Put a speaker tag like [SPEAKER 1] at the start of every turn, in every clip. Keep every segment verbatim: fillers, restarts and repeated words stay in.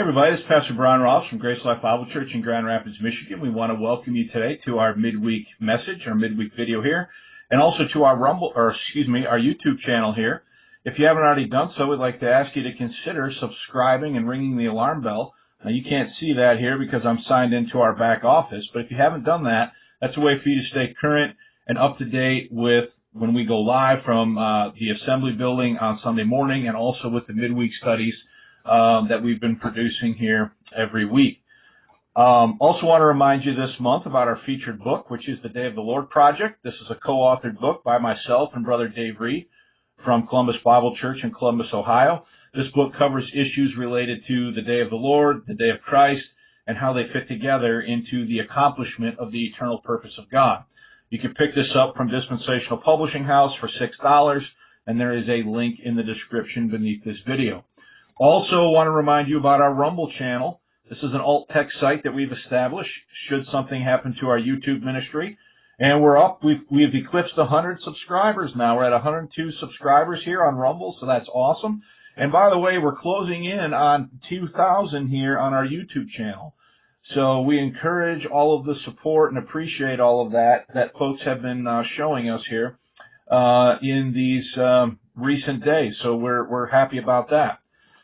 [SPEAKER 1] Hey everybody, this is Pastor Brian Ross from Grace Life Bible Church in Grand Rapids, Michigan. We want to welcome you today to our midweek message, our midweek video here, and also to our Rumble, or excuse me, our YouTube channel here. If you haven't already done so, we'd like to ask you to consider subscribing and ringing the alarm bell. Now you can't see that here because I'm signed into our back office, but if you haven't done that, that's a way for you to stay current and up to date with when we go live from uh, the Assembly Building on Sunday morning, and also with the midweek studies Um, that we've been producing here every week. Um, also want to remind you this month about our featured book, which is the Day of the Lord Project. This is a co-authored book by myself and Brother Dave Reed from Columbus Bible Church in Columbus, Ohio. This book covers issues related to the Day of the Lord, the Day of Christ, and how they fit together into the accomplishment of the eternal purpose of God. You can pick this up from Dispensational Publishing House for six dollars, and there is a link in the description beneath this video. Also want to remind you about our Rumble channel. This is an alt-text site that we've established should something happen to our YouTube ministry. And we're up. We've, we've eclipsed one hundred subscribers now. We're at one hundred two subscribers here on Rumble, so that's awesome. And by the way, we're closing in on two thousand here on our YouTube channel. So we encourage all of the support and appreciate all of that that folks have been uh, showing us here uh, in these um, recent days. So we're we're happy about that.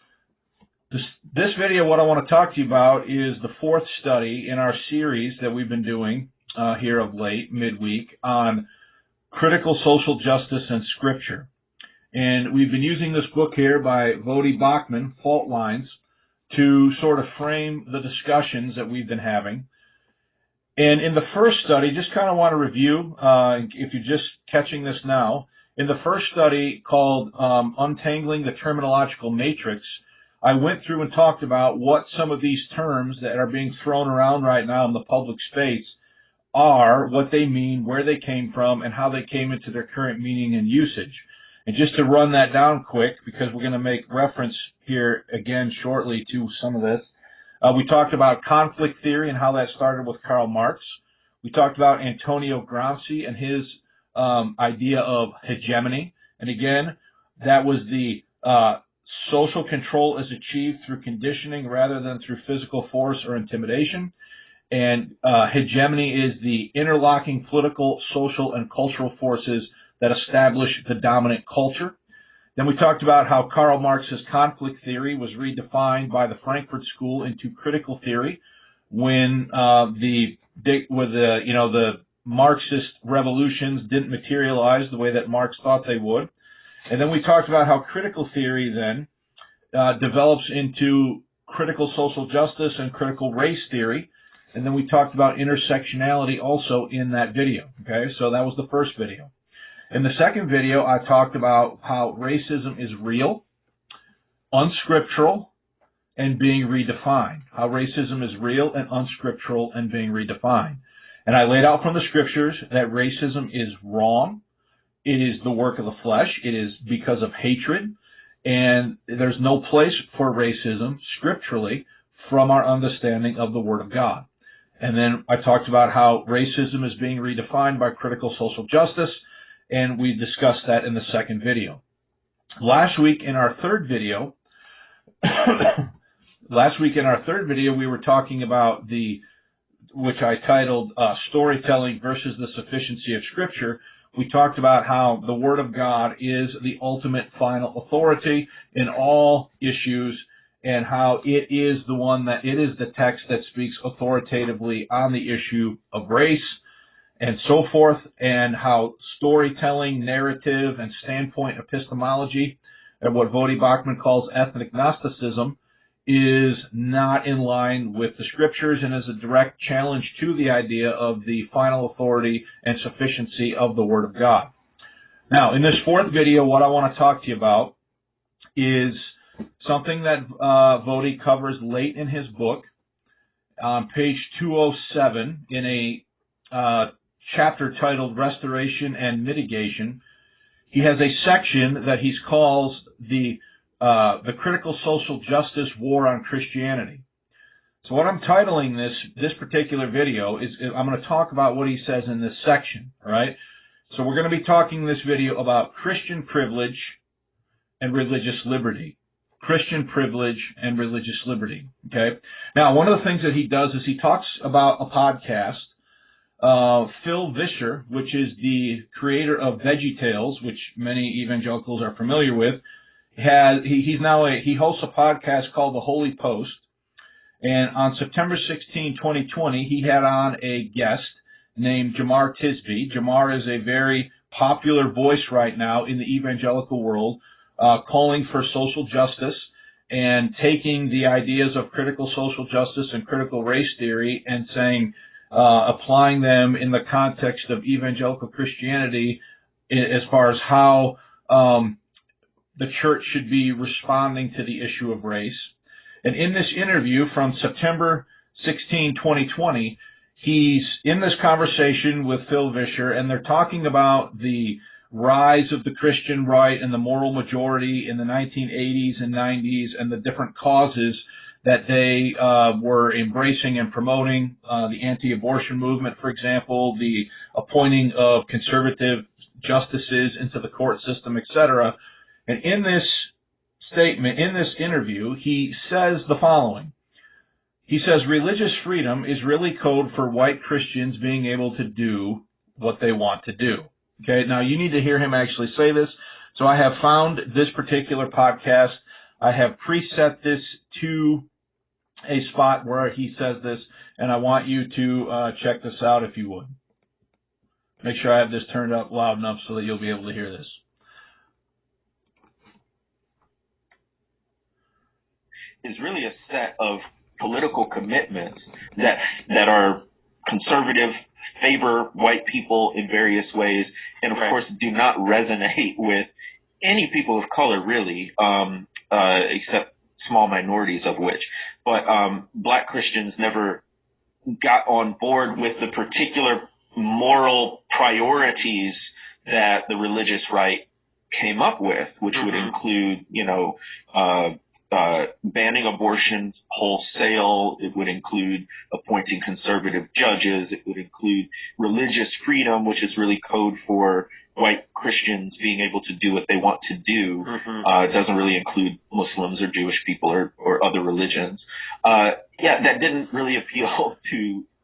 [SPEAKER 1] This, this video, what I want to talk to you about is the fourth study in our series that we've been doing uh, here of late, midweek, on critical social justice and Scripture. And we've been using this book here by Voddie Baucham, Fault Lines, to sort of frame the discussions that we've been having. And in the first study, just kind of want to review, uh, if you're just catching this now, in the first study called um, Untangling the Terminological Matrix, I went through and talked about what some of these terms that are being thrown around right now in the public space are, what they mean, where they came from, and how they came into their current meaning and usage. And just to run that down quick, because we're going to make reference here again shortly to some of this, uh, we talked about conflict theory and how that started with Karl Marx. We talked about Antonio Gramsci and his um, idea of hegemony. And again, that was the uh, social control is achieved through conditioning rather than through physical force or intimidation. And uh, hegemony is the interlocking political, social, and cultural forces that establish the dominant culture. Then we talked about how Karl Marx's conflict theory was redefined by the Frankfurt School into critical theory when uh, the with the you know the Marxist revolutions didn't materialize the way that Marx thought they would. And then we talked about how critical theory then uh, develops into critical social justice and critical race theory. And then we talked about intersectionality also in that video. Okay, so that was the first video. In the second video, I talked about how racism is real, unscriptural, and being redefined. How racism is real and unscriptural and being redefined. And I laid out from the scriptures that racism is wrong. It is the work of the flesh. It is because of hatred. And there's no place for racism scripturally from our understanding of the Word of God. And then I talked about how racism is being redefined by critical social justice, and we discussed that in the second video. Last week in our third video, last week in our third video, we were talking about the, which I titled uh, Storytelling versus the Sufficiency of Scripture. We talked about how the Word of God is the ultimate final authority in all issues, and how it is the one that, it is the text that speaks authoritatively on the issue of race and so forth, and how storytelling, narrative, and standpoint epistemology, and what Voddie Baucham calls ethnic Gnosticism, is not in line with the Scriptures and is a direct challenge to the idea of the final authority and sufficiency of the Word of God. Now, in this fourth video, what I want to talk to you about is something that uh, Voddie covers late in his book, on page two oh seven, in a uh, chapter titled Restoration and Mitigation. He has a section that he calls the Uh, the critical social justice war on Christianity. So what I'm titling this this particular video is, I'm going to talk about what he says in this section, all right? So we're going to be talking in this video about Christian privilege and religious liberty. Christian privilege, and religious liberty. Okay. Now, one of the things that he does is he talks about a podcast. Uh, Phil Vischer, which is the creator of VeggieTales, which many evangelicals are familiar with, has he, he's now a he hosts a podcast called The Holy Post. And on September sixteenth, twenty twenty, he had on a guest named Jemar Tisby. Jemar is a very popular voice right now in the evangelical world, uh, calling for social justice and taking the ideas of critical social justice and critical race theory and saying, uh, applying them in the context of evangelical Christianity as far as how um, the church should be responding to the issue of race. And in this interview from September sixteenth, twenty twenty, he's in this conversation with Phil Vischer, and they're talking about the rise of the Christian right and the moral majority in the nineteen eighties and nineties and the different causes that they uh, were embracing and promoting, uh, the anti-abortion movement, for example, the appointing of conservative justices into the court system, et cetera. And in this statement, in this interview, he says the following. He says, religious freedom is really code for white Christians being able to do what they want to do. Okay, now you need to hear him actually say this. So I have found this particular podcast. I have preset this to a spot where he says this, and I want you to uh, check this out if you would. Make sure I have this turned up loud enough so that you'll be able to hear this.
[SPEAKER 2] Is really a set of political commitments that that are conservative, favor white people in various ways, and of right. course do not resonate with any people of color, really, um, uh, except small minorities of which. But um, black Christians never got on board with the particular moral priorities that the religious right came up with, which mm-hmm. would include, you know, uh, Uh, banning abortion wholesale. It would include appointing conservative judges. It would include religious freedom, which is really code for white Christians being able to do what they want to do. Mm-hmm. Uh, it doesn't really include Muslims or Jewish people or, or other religions. Uh, yeah, that didn't really appeal to.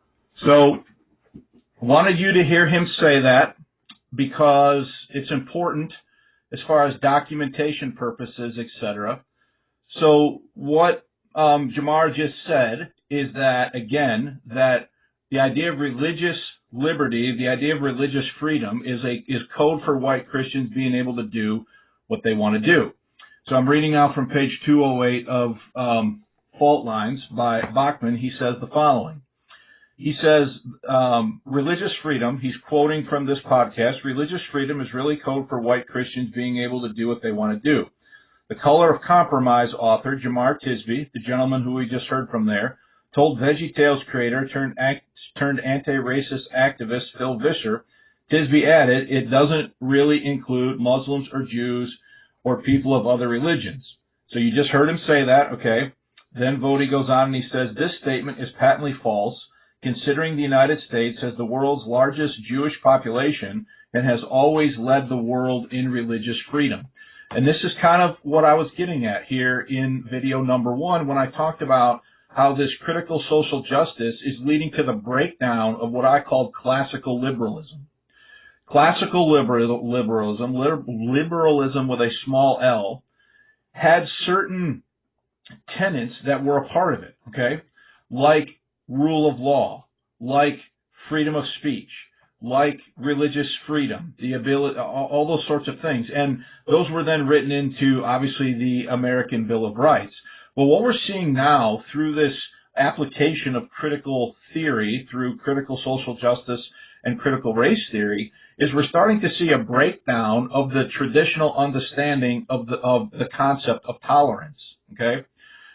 [SPEAKER 1] So, wanted you to hear him say that because it's important as far as documentation purposes, et cetera. So what um, Jemar just said is that, again, that the idea of religious liberty, the idea of religious freedom is a is code for white Christians being able to do what they want to do. So I'm reading out from page two oh eight of um, Fault Lines by Bachman. He says the following. He says, um, religious freedom, he's quoting from this podcast, religious freedom is really code for white Christians being able to do what they want to do. The Color of Compromise author, Jemar Tisby, the gentleman who we just heard from there, told VeggieTales creator turned, act, turned anti-racist activist Phil Vischer. Tisby added, it doesn't really include Muslims or Jews or people of other religions. So you just heard him say that, okay. Then Vody goes on and he says, this statement is patently false, considering the United States has the world's largest Jewish population and has always led the world in religious freedom. And this is kind of what I was getting at here in video number one when I talked about how this critical social justice is leading to the breakdown of what I called classical liberalism. Classical liberal, liberalism, liberalism with a small L, had certain tenets that were a part of it, okay? Like rule of law, like freedom of speech, like religious freedom, the ability, all those sorts of things. And those were then written into, obviously, the American Bill of Rights. Well, what we're seeing now through this application of critical theory, through critical social justice and critical race theory, is we're starting to see a breakdown of the traditional understanding of the, of the concept of tolerance, okay?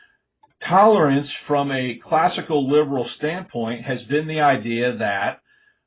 [SPEAKER 1] Tolerance from a classical liberal standpoint has been the idea that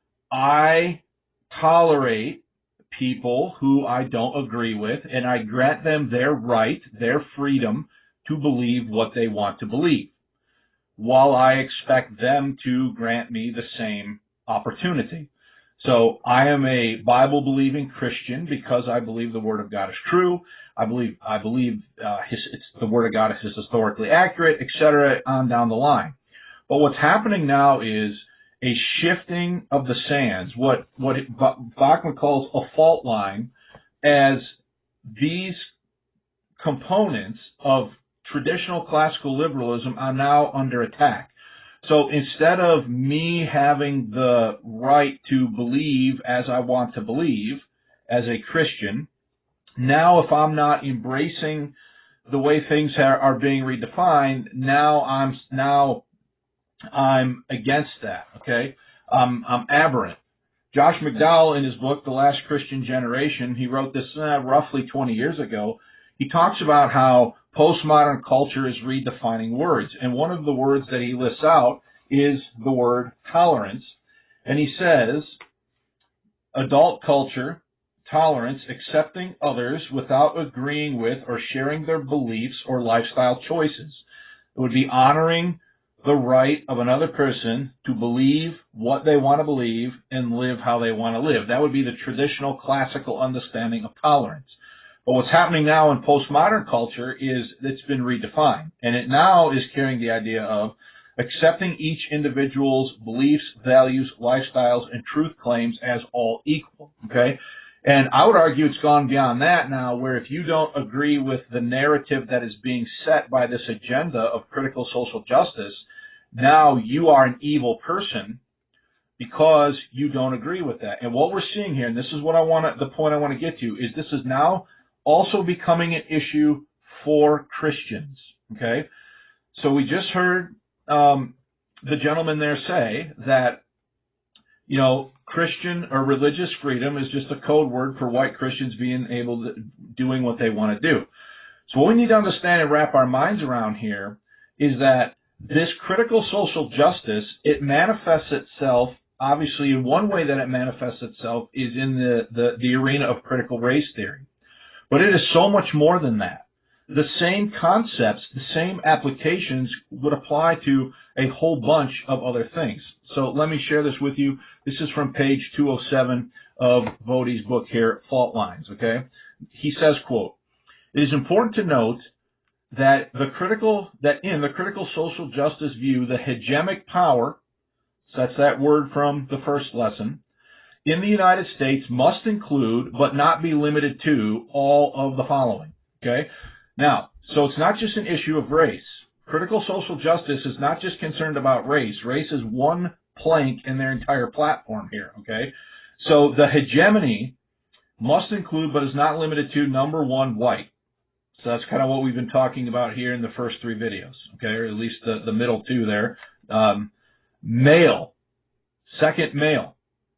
[SPEAKER 1] I tolerate people who I don't agree with, and I grant them their right, their freedom to believe what they want to believe, while I expect them to grant me the same opportunity. So I am a Bible-believing Christian because I believe the Word of God is true. I believe I believe uh, his, it's, the Word of God is historically accurate, et cetera, on down the line. But what's happening now is a shifting of the sands, what what Bachman calls a fault line, as these components of traditional classical liberalism are now under attack. So instead of me having the right to believe as I want to believe as a Christian, now if I'm not embracing the way things are, are being redefined, now I'm now I'm against that. Okay, um, I'm aberrant. Josh McDowell, in his book, The Last Christian Generation, he wrote this uh, roughly twenty years ago. He talks about how postmodern culture is redefining words. And one of the words that he lists out is the word tolerance. And he says, adult culture, tolerance, accepting others without agreeing with or sharing their beliefs or lifestyle choices. It would be honoring the right of another person to believe what they want to believe and live how they want to live. That would be the traditional classical understanding of tolerance. But what's happening now in postmodern culture is it's been redefined, and it now is carrying the idea of accepting each individual's beliefs, values, lifestyles, and truth claims as all equal. Okay? And I would argue it's gone beyond that now, where if you don't agree with the narrative that is being set by this agenda of critical social justice, now you are an evil person because you don't agree with that. And what we're seeing here, and this is what I want to, the point I want to get to, is this is now also becoming an issue for Christians. Okay? So we just heard um, the gentleman there say that, you know, Christian or religious freedom is just a code word for white Christians being able to, doing what they want to do. So what we need to understand and wrap our minds around here is that this critical social justice, it manifests itself, obviously in one way that it manifests itself is in the, the, the arena of critical race theory. But it is so much more than that. The same concepts, the same applications would apply to a whole bunch of other things. So let me share this with you. This is from page two oh seven of Voddie's book here, Fault Lines, okay? He says, quote, "It is important to note that the critical, that in the critical social justice view, the hegemonic power," so that's that word from the first lesson, "in the United States must include, but not be limited to, all of the following," okay? Now, so it's not just an issue of race. Critical social justice is not just concerned about race. Race is one plank in their entire platform here, okay? So the hegemony must include, but is not limited to, number one, white. So that's kind of what we've been talking about here in the first three videos, okay, or at least the, the middle two there. Um, male, second, male.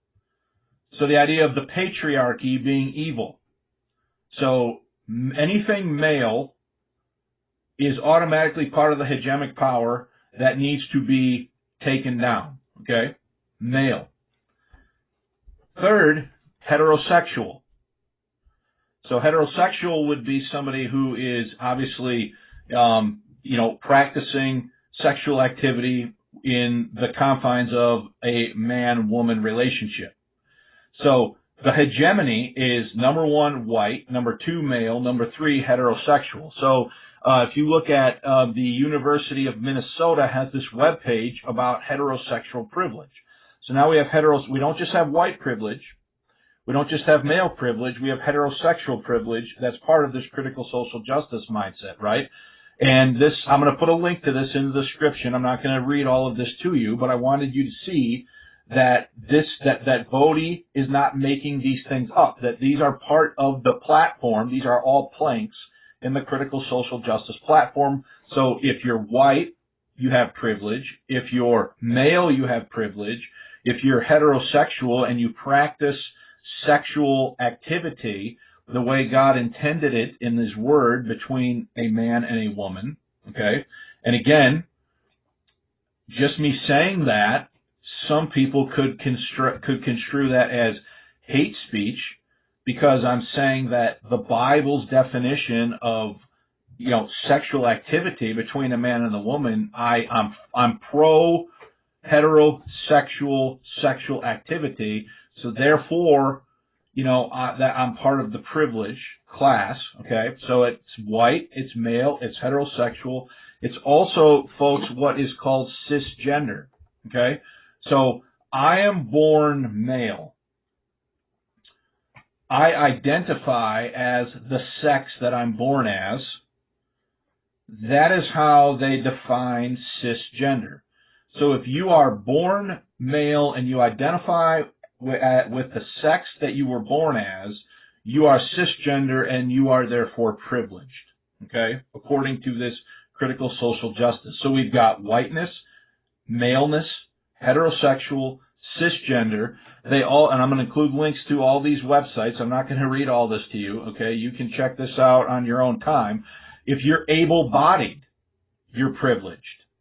[SPEAKER 1] So the idea of the patriarchy being evil. So anything male is automatically part of the hegemonic power that needs to be taken down, okay? Male. Third, heterosexual. So heterosexual would be somebody who is obviously, um, you know, practicing sexual activity in the confines of a man-woman relationship. So the hegemony is number one, white, number two, male, number three, heterosexual. So uh, if you look at uh, the University of Minnesota has this webpage about heterosexual privilege. So now we have heteros. We don't just have white privilege. We don't just have male privilege. We have heterosexual privilege. That's part of this critical social justice mindset, right? And this, I'm going to put a link to this in the description. I'm not going to read all of this to you, but I wanted you to see that this, that, that Voddie is not making these things up, that these are part of the platform. These are all planks in the critical social justice platform. So if you're white, you have privilege. If you're male, you have privilege. If you're heterosexual and you practice sexual activity the way God intended it in His Word between a man and a woman, okay? And again, just me saying that, some people could construe, could construe that as hate speech because I'm saying that the Bible's definition of, you know, sexual activity between a man and a woman, I, I'm, I'm pro heterosexual sexual activity. So therefore, you know, uh, that I'm part of the privilege class, okay? So it's white, it's male, it's heterosexual. It's also, folks, what is called cisgender, okay? So I am born male. I identify as the sex that I'm born as. That is how they define cisgender. So if you are born male and you identify with, uh, with the sex that you were born as, you are cisgender and you are therefore privileged, okay, according to this critical social justice. So we've got whiteness, maleness, heterosexual, cisgender. They all, and I'm going to include links to all these websites. I'm not going to read all this to you, okay? You can check this out on your own time. If you're able-bodied, you're privileged.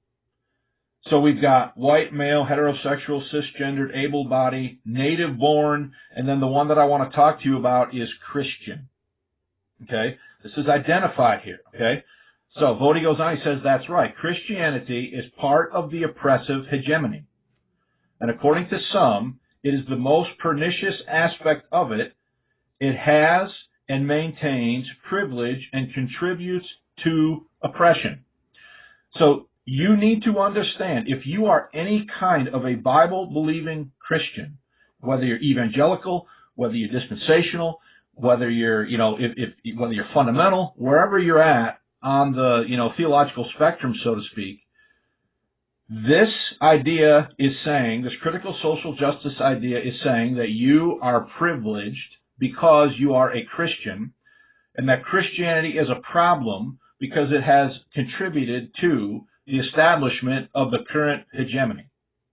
[SPEAKER 1] So we've got white, male, heterosexual, cisgendered, able-bodied, native-born, and then the one that I want to talk to you about is Christian. Okay? This is identified here. Okay? So Voddie goes on, he says, that's right. Christianity is part of the oppressive hegemony. And according to some, it is the most pernicious aspect of it. It has and maintains privilege and contributes to oppression. So you need to understand, if you are any kind of a Bible-believing Christian, whether you're evangelical, whether you're dispensational, whether you're, you know, if, if whether you're fundamental, wherever you're at on the, you know, theological spectrum, so to speak, this idea is saying, this critical social justice idea is saying that you are privileged because you are a Christian, and that Christianity is a problem because it has contributed to the establishment of the current hegemony.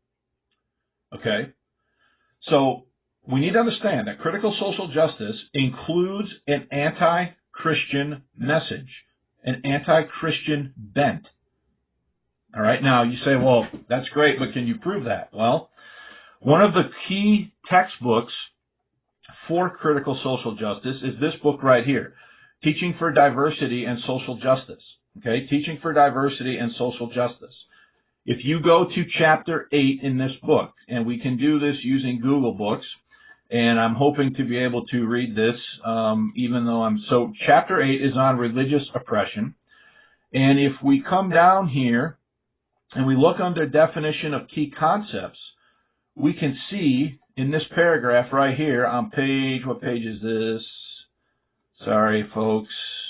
[SPEAKER 1] Okay? So we need to understand that critical social justice includes an anti-Christian message, an anti-Christian bent. All right? Now, you say, well, that's great, but can you prove that? Well, one of the key textbooks for critical social justice is this book right here, Teaching for Diversity and Social Justice. Okay, Teaching for Diversity and Social Justice. If you go to chapter eight in this book, and we can do this using Google Books, and I'm hoping to be able to read this, um, even though I'm, so chapter eight is on religious oppression. And if we come down here and we look under definition of key concepts, we can see in this paragraph right here on page, what page is this? Sorry, folks.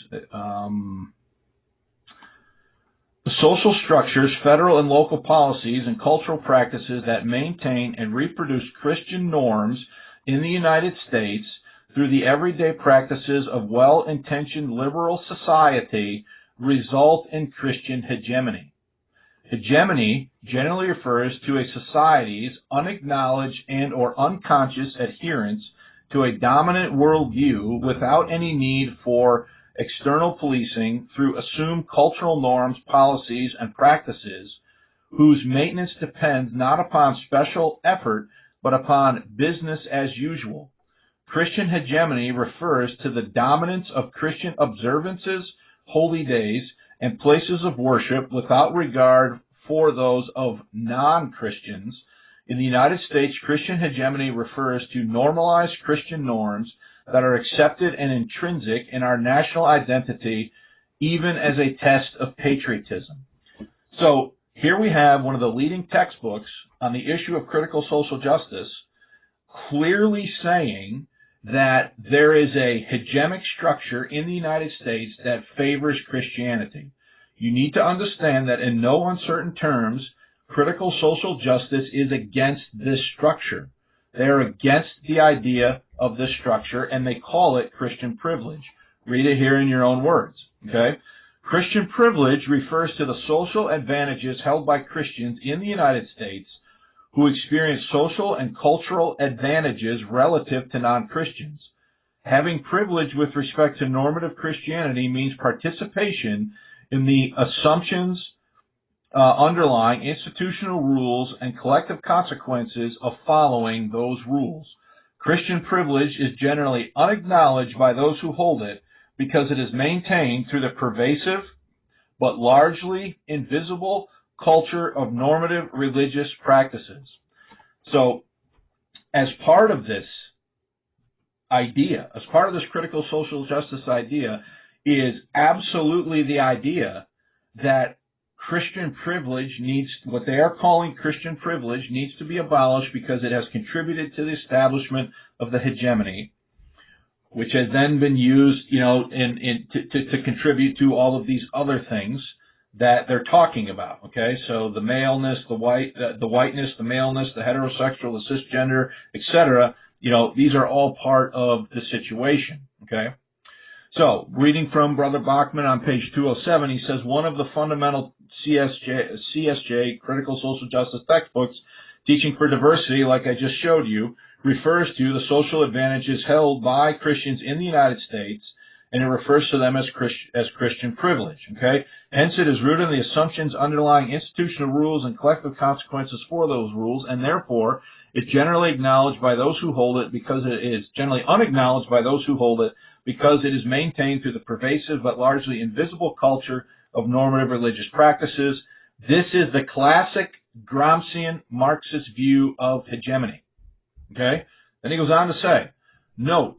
[SPEAKER 1] Um, the social structures, federal and local policies, and cultural practices that maintain and reproduce Christian norms in the United States through the everyday practices of well-intentioned liberal society result in Christian hegemony. Hegemony generally refers to a society's unacknowledged and or unconscious adherence to a dominant worldview without any need for external policing through assumed cultural norms, policies, and practices whose maintenance depends not upon special effort but upon business as usual. Christian hegemony refers to the dominance of Christian observances, holy days, and places of worship without regard for those of non-Christians. In the United States, Christian hegemony refers to normalized Christian norms that are accepted and intrinsic in our national identity, even as a test of patriotism. So here we have one of the leading textbooks on the issue of critical social justice clearly saying that there is a hegemonic structure in the United States that favors Christianity. You need to understand that in no uncertain terms, critical social justice is against this structure. They are against the idea of this structure, and they call it Christian privilege. Read it here in your own words. Okay? Christian privilege refers to the social advantages held by Christians in the United States who experience social and cultural advantages relative to non-Christians. Having privilege with respect to normative Christianity means participation in the assumptions uh, underlying institutional rules and collective consequences of following those rules. Christian privilege is generally unacknowledged by those who hold it because it is maintained through the pervasive but largely invisible culture of normative religious practices. So, as part of this idea, as part of this critical social justice idea, is absolutely the idea that Christian privilege needs, what they are calling Christian privilege, needs to be abolished because it has contributed to the establishment of the hegemony, which has then been used, you know, in, in to, to, to contribute to all of these other things that they're talking about. Okay, so the maleness, the white, the, the whiteness, the maleness, the heterosexual, the cisgender, et cetera. You know, these are all part of the situation. Okay. So, reading from Brother Bachman on page two oh seven, he says, one of the fundamental C S J, C S J, critical social justice textbooks, Teaching for Diversity, like I just showed you, refers to the social advantages held by Christians in the United States, and it refers to them as, Christ, as Christian privilege, okay? Hence, it is rooted in the assumptions underlying institutional rules and collective consequences for those rules, and therefore, it's generally acknowledged by those who hold it because it is generally unacknowledged by those who hold it because it is maintained through the pervasive but largely invisible culture of normative religious practices. This is the classic Gramscian Marxist view of hegemony. Okay? Then he goes on to say, note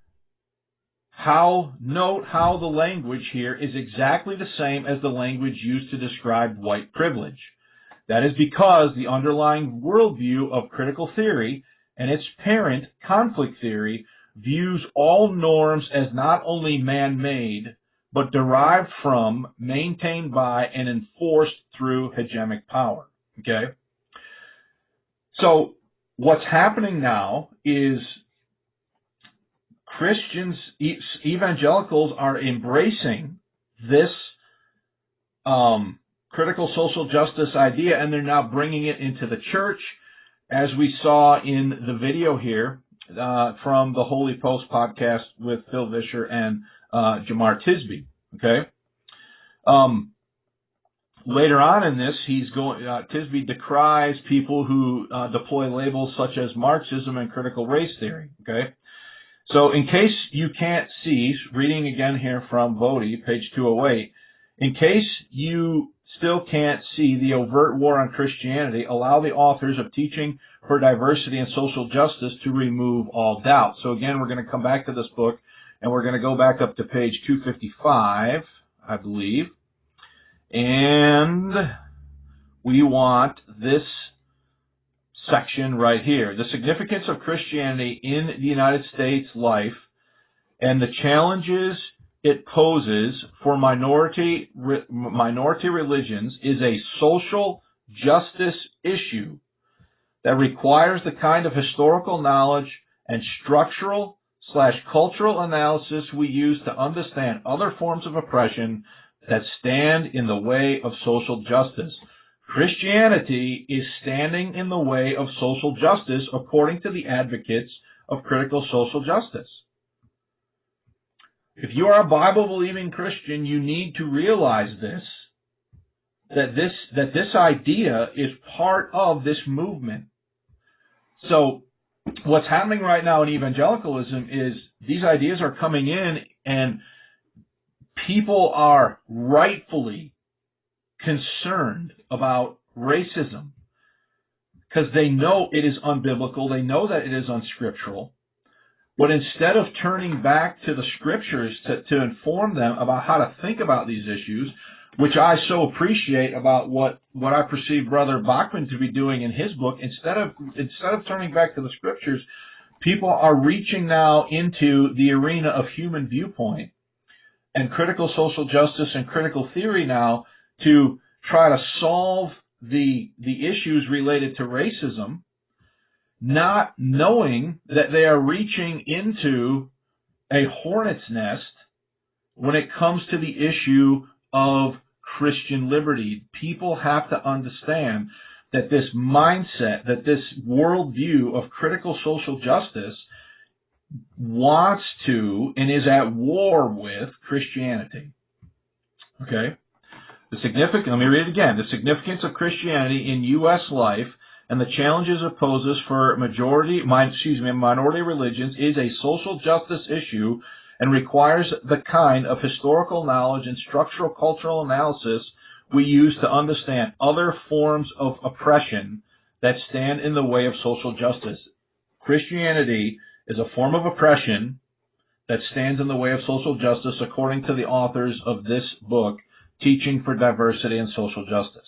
[SPEAKER 1] how, note how the language here is exactly the same as the language used to describe white privilege. That is because the underlying worldview of critical theory and its parent, conflict theory, views all norms as not only man-made, but derived from, maintained by, and enforced through hegemonic power. Okay? So, what's happening now is Christians, evangelicals are embracing this um, critical social justice idea, and they're now bringing it into the church, as we saw in the video here uh, from the Holy Post podcast with Phil Vischer and uh, Jemar Tisby. Okay. Um, later on in this, he's going. Uh, Tisby decries people who uh, deploy labels such as Marxism and critical race theory. Okay. So, in case you can't see, reading again here from Bodie, page two oh eight, in case you still can't see the overt war on Christianity, allow the authors of Teaching for Diversity and Social Justice to remove all doubt. So again, we're going to come back to this book, and we're going to go back up to page two fifty-five, I believe, and we want this section right here, the significance of Christianity in the United States life and the challenges it poses for minority minority religions is a social justice issue that requires the kind of historical knowledge and structural slash cultural analysis we use to understand other forms of oppression that stand in the way of social justice. Christianity is standing in the way of social justice according to the advocates of critical social justice. If you are a Bible-believing Christian, you need to realize this, that this, that this idea is part of this movement. So, what's happening right now in evangelicalism is these ideas are coming in and people are rightfully concerned about racism because they know it is unbiblical, they know that it is unscriptural. But instead of turning back to the scriptures to, to inform them about how to think about these issues, which I so appreciate about what, what I perceive Brother Bachman to be doing in his book, instead of instead of turning back to the scriptures, people are reaching now into the arena of human viewpoint and critical social justice and critical theory now to try to solve the the issues related to racism, not knowing that they are reaching into a hornet's nest when it comes to the issue of Christian liberty. People have to understand that this mindset, that this worldview of critical social justice wants to and is at war with Christianity. Okay? The significance, let me read it again. The significance of Christianity in U S life and the challenges it poses for majority, excuse me, minority religions is a social justice issue and requires the kind of historical knowledge and structural cultural analysis we use to understand other forms of oppression that stand in the way of social justice. Christianity is a form of oppression that stands in the way of social justice according to the authors of this book, Teaching for Diversity and Social Justice.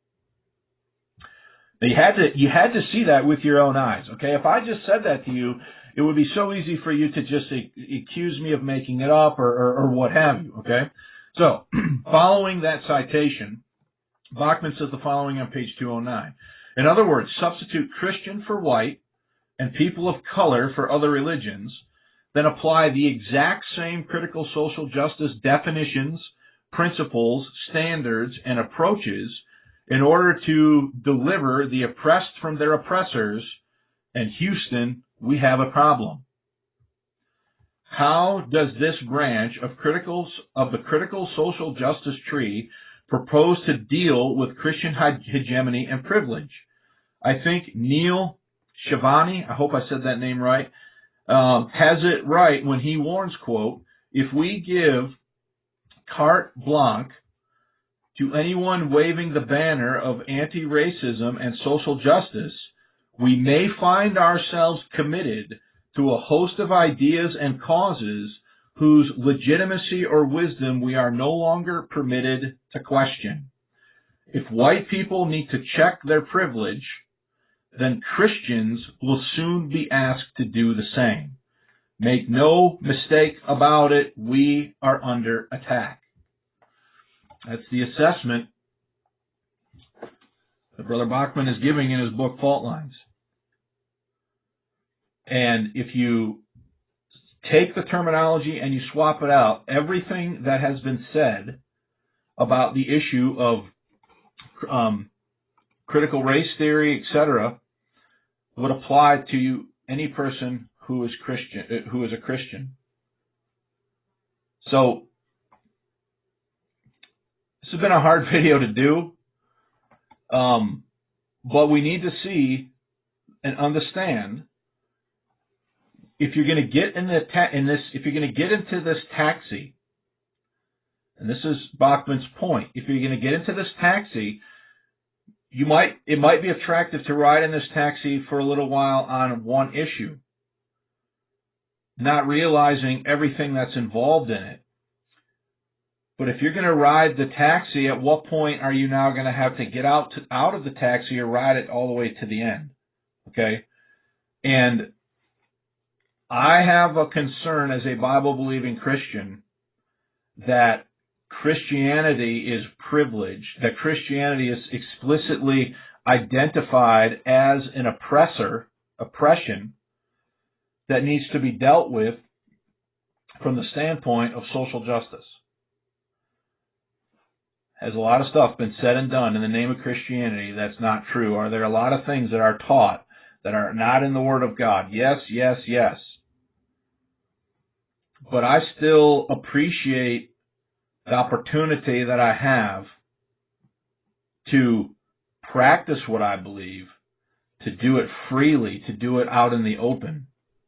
[SPEAKER 1] Now you had to, you had to see that with your own eyes, okay? If I just said that to you, it would be so easy for you to just accuse me of making it up or, or, or what have you, okay? So, following that citation, Bachman says the following on page two oh nine. In other words, substitute Christian for white and people of color for other religions, then apply the exact same critical social justice definitions, principles, standards, and approaches in order to deliver the oppressed from their oppressors, and Houston, we have a problem. How does this branch of critical, of the critical social justice tree propose to deal with Christian hegemony and privilege? I think Neil Shavani, I hope I said that name right, um, has it right when he warns, quote, if we give carte blanche to anyone waving the banner of anti-racism and social justice, we may find ourselves committed to a host of ideas and causes whose legitimacy or wisdom we are no longer permitted to question. If white people need to check their privilege, then Christians will soon be asked to do the same. Make no mistake about it, we are under attack. That's the assessment that Brother Bachman is giving in his book, Fault Lines. And if you take the terminology and you swap it out, everything that has been said about the issue of um, critical race theory, et cetera, would apply to you, any person who is Christian, who is a Christian. So this has been a hard video to do, um, but we need to see and understand if you're going to get in the ta- in this, if you're going to get into this taxi, and this is Bachman's point, if you're going to get into this taxi, you might it might be attractive to ride in this taxi for a little while on one issue, not realizing everything that's involved in it. But if you're going to ride the taxi, at what point are you now going to have to get out to, out of the taxi or ride it all the way to the end? Okay? And I have a concern as a Bible-believing Christian that Christianity is privileged, that Christianity is explicitly identified as an oppressor, oppression, that needs to be dealt with from the standpoint of social justice. Has a lot of stuff been said and done in the name of Christianity that's not true? Are there a lot of things that are taught that are not in the Word of God? Yes, yes, yes. But I still appreciate the opportunity that I have to practice what I believe, to do it freely, to do it out in the open.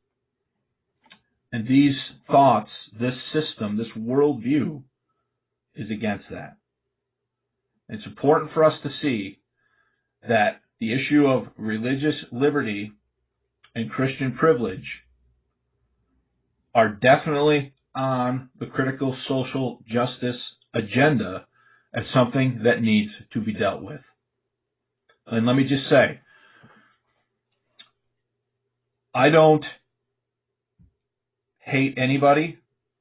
[SPEAKER 1] And these thoughts, this system, this worldview is against that. It's important for us to see that the issue of religious liberty and Christian privilege are definitely on the critical social justice agenda as something that needs to be dealt with. And let me just say, I don't hate anybody.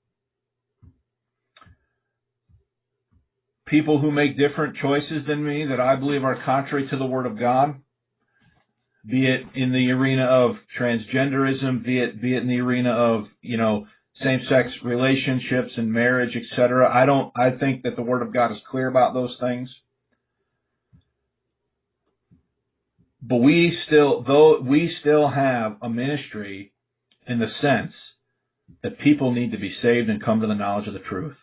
[SPEAKER 1] People who make different choices than me that I believe are contrary to the Word of God, be it in the arena of transgenderism, be it be it in the arena of, you know, same-sex relationships and marriage, et cetera. I don't. I think that the Word of God is clear about those things. But we still, though, we still have a ministry in the sense that people need to be saved and come to the knowledge of the truth.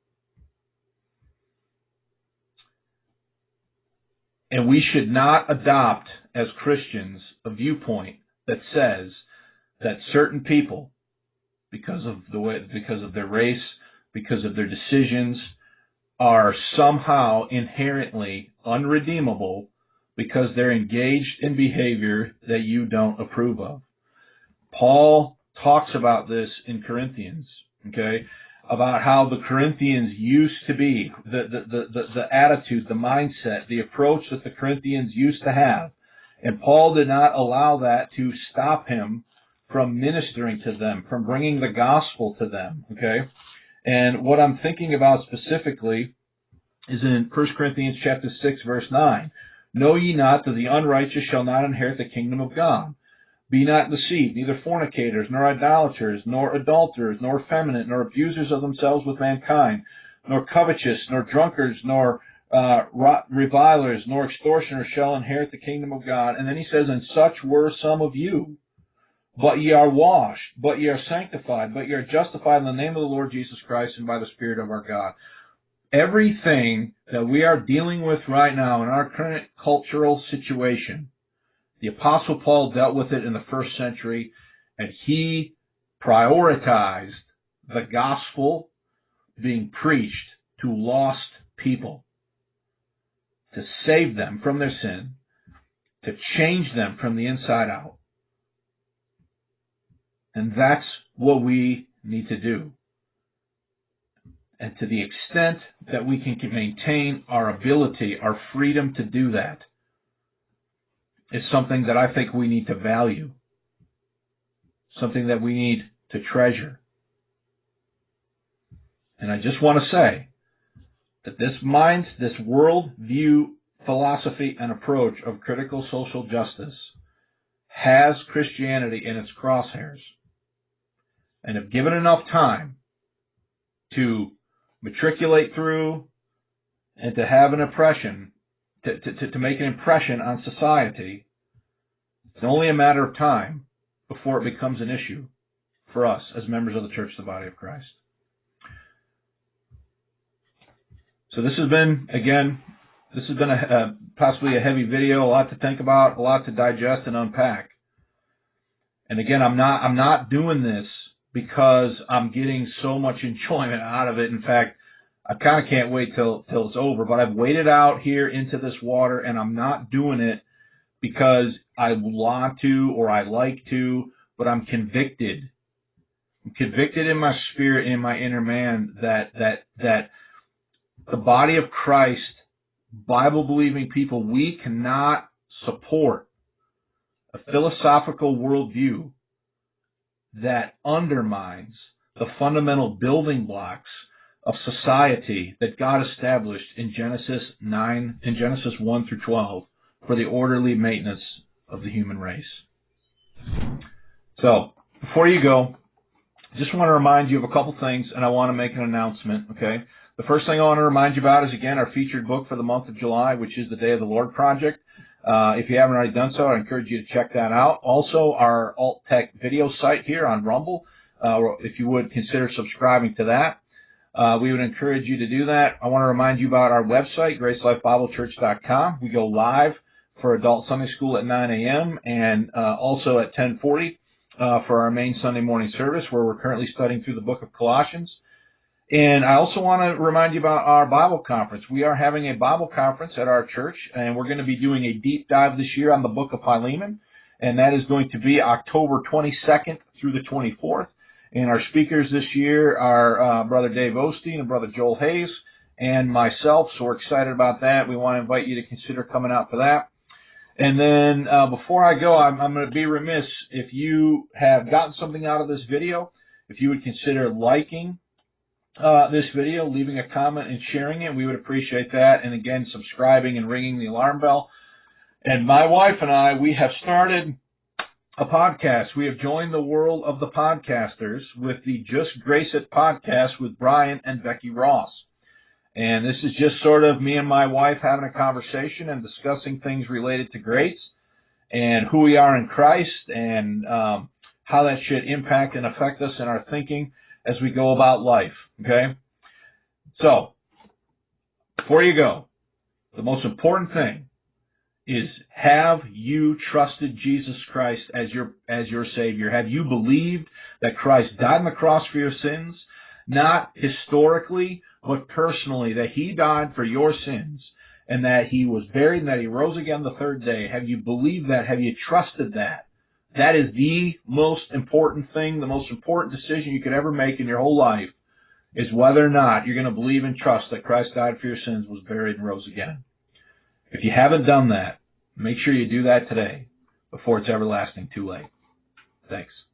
[SPEAKER 1] And we should not adopt, as Christians, a viewpoint that says that certain people, because of the way, because of their race, because of their decisions, are somehow inherently unredeemable because they're engaged in behavior that you don't approve of. Paul talks about this in Corinthians, okay, about how the Corinthians used to be, the, the, the, the, the attitude, the mindset, the approach that the Corinthians used to have. And Paul did not allow that to stop him from ministering to them, from bringing the gospel to them, okay? And what I'm thinking about specifically is in First Corinthians chapter six, verse nine. Know ye not that the unrighteous shall not inherit the kingdom of God? Be not deceived, neither fornicators, nor idolaters, nor adulterers, nor effeminate, nor abusers of themselves with mankind, nor covetous, nor drunkards, nor uh, revilers, nor extortioners shall inherit the kingdom of God. And then he says, and such were some of you. But ye are washed, but ye are sanctified, but ye are justified in the name of the Lord Jesus Christ and by the Spirit of our God. Everything that we are dealing with right now in our current cultural situation, the Apostle Paul dealt with it in the first century, and he prioritized the gospel being preached to lost people, to save them from their sin, to change them from the inside out. And that's what we need to do. And to the extent that we can maintain our ability, our freedom to do that, is something that I think we need to value, something that we need to treasure. And I just want to say that this mind, this world view philosophy and approach of critical social justice has Christianity in its crosshairs. And if given enough time to matriculate through and to have an impression, to, to, to make an impression on society, it's only a matter of time before it becomes an issue for us as members of the Church of the Body of Christ. So this has been, again, this has been a, a, possibly a heavy video, a lot to think about, a lot to digest and unpack. And again, I'm not, I'm not doing this because I'm getting so much enjoyment out of it. In fact, I kind of can't wait till, till it's over, but I've waded out here into this water, and I'm not doing it because I want to or I like to, but I'm convicted. I'm convicted in my spirit, in my inner man, that, that, that the body of Christ, Bible-believing people, we cannot support a philosophical worldview that undermines the fundamental building blocks of society that God established in Genesis nine, in Genesis one through twelve, for the orderly maintenance of the human race. So, before you go, I just want to remind you of a couple things, and I want to make an announcement, okay? The first thing I want to remind you about is, again, our featured book for the month of July, which is the Day of the Lord Project. Uh, if you haven't already done so, I encourage you to check that out. Also, our Alt Tech video site here on Rumble, uh, if you would consider subscribing to that. Uh, we would encourage you to do that. I want to remind you about our website, grace life bible church dot com. We go live for Adult Sunday School at nine a.m. and uh, also at ten forty uh, for our main Sunday morning service, where we're currently studying through the book of Colossians. And I also want to remind you about our Bible conference. We are having a Bible conference at our church, and we're going to be doing a deep dive this year on the book of Philemon, and that is going to be October twenty-second through the twenty-fourth. And our speakers this year are uh, Brother Dave Osteen and Brother Joel Hayes and myself, so we're excited about that. We want to invite you to consider coming out for that. And then uh, before I go, I'm, I'm going to be remiss if you have gotten something out of this video, if you would consider liking uh, this video, leaving a comment and sharing it. We would appreciate that. And again, subscribing and ringing the alarm bell. And my wife and I, we have started a podcast. We have joined the world of the podcasters with the Just Grace It podcast with Brian and Becky Ross. And this is just sort of me and my wife having a conversation and discussing things related to grace and who we are in Christ and um, how that should impact and affect us in our thinking as we go about life. Okay? So, before you go, the most important thing is, have you trusted Jesus Christ as your as your Savior? Have you believed that Christ died on the cross for your sins? Not historically, but personally, that He died for your sins and that He was buried and that He rose again the third day. Have you believed that? Have you trusted that? That is the most important thing, the most important decision you could ever make in your whole life, is whether or not you're going to believe and trust that Christ died for your sins, was buried, and rose again. If you haven't done that, make sure you do that today before it's everlasting too late. Thanks.